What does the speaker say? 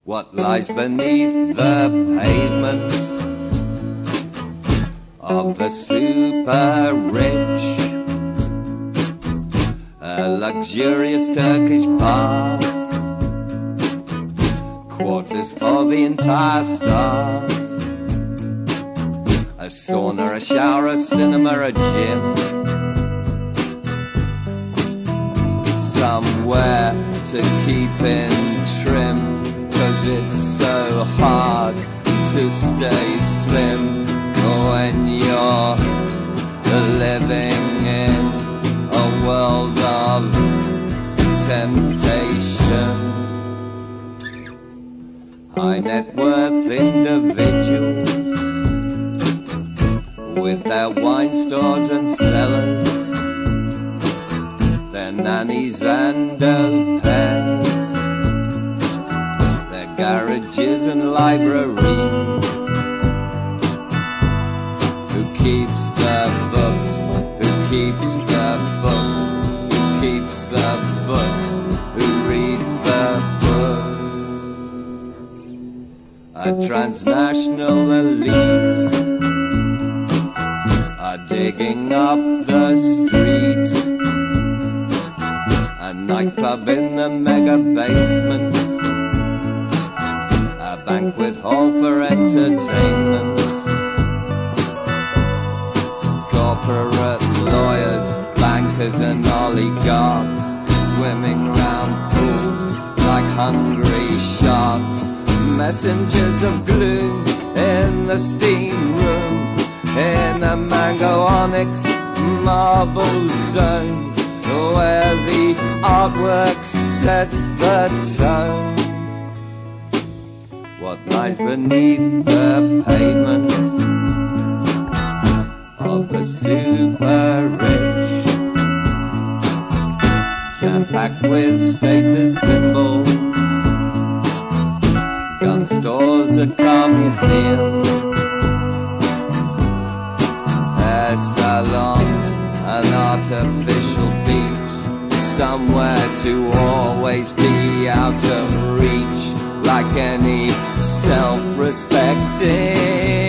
What lies beneath the pavement of the super rich? A luxurious Turkish bath, quarters for the entire staff, a sauna, a shower, a cinema, a gym, somewhere to keep in trim, 'cause it's so hard to stay slim when you're living in a world of temptation. High net worth individuals with their wine stores and cellars, their nannies and au pairs, their garages and libraries. Who keeps the books? Who keeps the books? Who keeps the books? Who reads the books? A transnational elite are digging up the street, a nightclub in the mega basement, a banquet hall for entertainment, corporate lawyers, bankers and oligarchs swimming round pools like hungry sharks, messengers of gloom in the steam room, in a mango onyx marble zone, where the artwork sets the tone. What lies beneath the pavement of the super rich, jam-packed with status symbols, gun stores, a car museum, hair salons, an artificial beach, somewhere to always be out of reach, like any self-respecting